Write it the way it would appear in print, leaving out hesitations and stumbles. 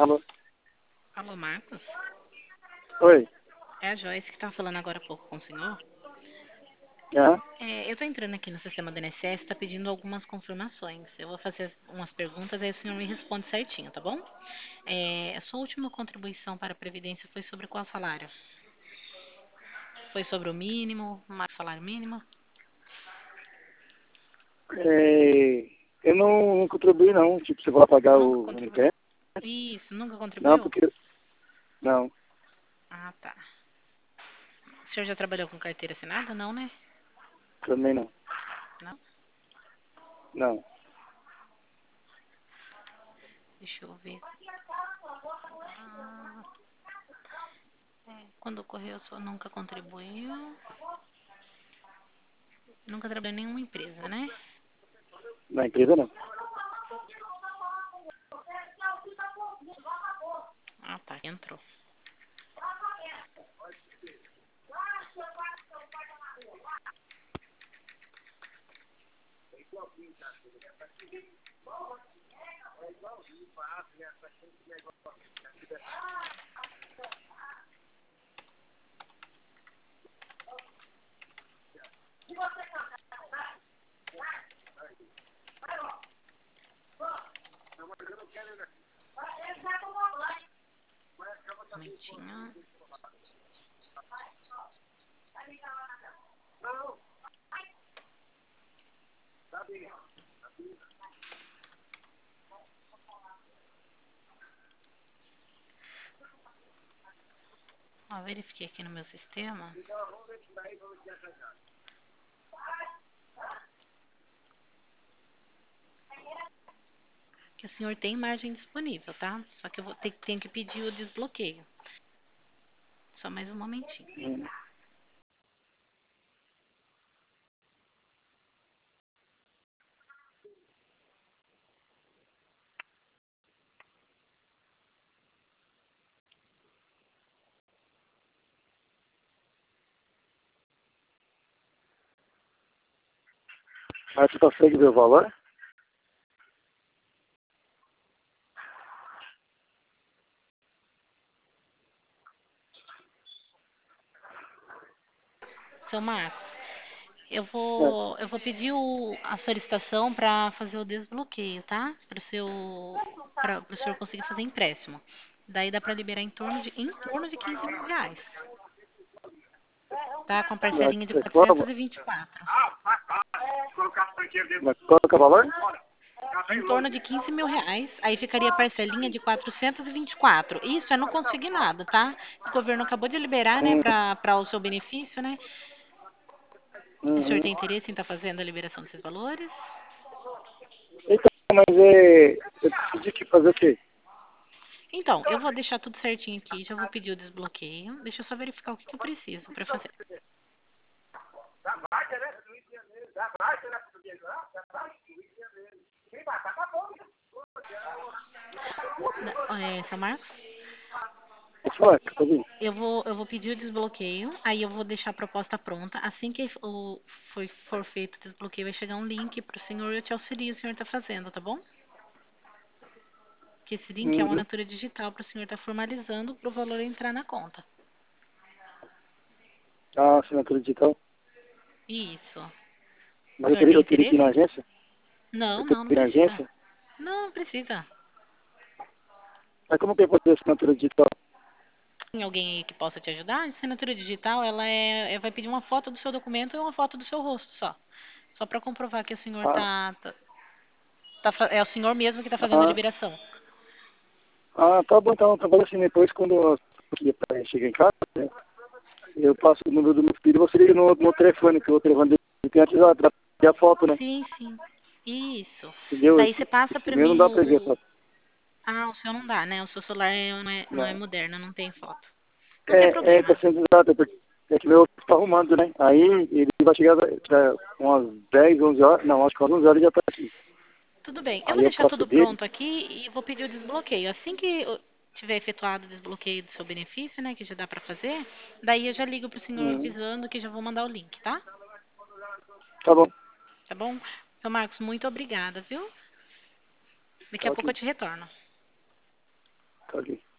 Alô? Alô, Marcos? Oi? É a Joyce que estava falando agora há pouco com o senhor. Aham. Eu estou entrando aqui no sistema do INSS, está pedindo algumas confirmações. Eu vou fazer umas perguntas, aí o senhor me responde certinho, tá bom? A sua última contribuição para a Previdência foi sobre qual salário? Foi sobre o mínimo, mais salário mínimo? Eu não contribuí, não. Tipo, você vai pagar Nunca o contribuiu? NPS? Isso, nunca Não, contribuiu? porque... Não, Ah, tá. O senhor já trabalhou com carteira assinada? Não, né? também não. Não? Não. Deixa eu ver. Ah, quando ocorreu, o senhor nunca contribuiu? Nunca trabalhou em nenhuma empresa, né? Na empresa, não. Ah, tá, entrou. Um momentinho. Ó, verifiquei aqui no meu sistema. Que o senhor tem margem disponível, tá? Só que eu tenho que pedir o desbloqueio. Só mais um momentinho. Hum. Mas você consegue ver o valor? Seu Marcos, eu É. vou, eu vou pedir a solicitação para fazer o desbloqueio, tá? Para o senhor conseguir fazer empréstimo. Daí dá para liberar em torno de 15 mil reais, tá? Com parcelinha de Qual, 424. mas qual que é o valor? Em torno de 15 mil reais, aí ficaria a parcelinha de 424. Isso é não conseguir nada, tá? O governo acabou de liberar, né, Hum, para o seu benefício, né? O senhor uhum. tem interesse em estar fazendo a liberação desses valores? Então, mas eu preciso de que fazer o quê? Então, eu vou deixar tudo certinho aqui, já vou pedir o desbloqueio. Deixa eu só verificar o que eu preciso para fazer. São Marcos? Pode falar, que eu tô ouvindo. Eu vou pedir o desbloqueio, aí eu vou deixar a proposta pronta. Assim que for feito o desbloqueio, vai chegar um link para o senhor e eu te auxilio, o senhor está fazendo, tá bom? Que esse link é uma Uhum. assinatura digital para o senhor estar formalizando para o valor entrar na conta. Ah, assinatura digital. Isso. O Mas senhor tem eu teria que ir na interesse? agência? Eu Não, teria não, não que ir na precisa. agência? Não, não precisa. Mas como que eu vou fazer assinatura digital? Tem alguém aí que possa te ajudar? A assinatura digital, ela vai pedir uma foto do seu documento e uma foto do seu rosto só. Só para comprovar que o senhor Ah, é o senhor mesmo que está fazendo a ah, liberação. tá bom, então. Trabalho assim, depois quando eu chegar em casa, né, eu passo o número do meu filho e você liga no telefone, que o telefone dele tem WhatsApp, dá pra ver a foto, né? Sim, sim. Isso. Entendeu? Daí você passa Esse para meu não mim dá pra ver a foto. Ah, o seu não dá, né? O seu celular não é Não. moderno, não tem foto. Não tem Tá problema. sendo exato, é que meu tá arrumando, né? Aí ele vai chegar umas 10, 11 horas, não, acho que umas 11 horas ele já tá aqui. Tudo bem. Eu vou Aí eu deixar passo tudo dele. pronto aqui e vou pedir o desbloqueio. Assim que eu tiver efetuado o desbloqueio do seu benefício, né, que já dá para fazer, daí eu já ligo pro senhor Uhum. avisando que já vou mandar o link, tá? Tá bom, Tá bom? Então, Marcos, muito obrigada, viu? Daqui tá a pouco eu ok. te retorno. paguei.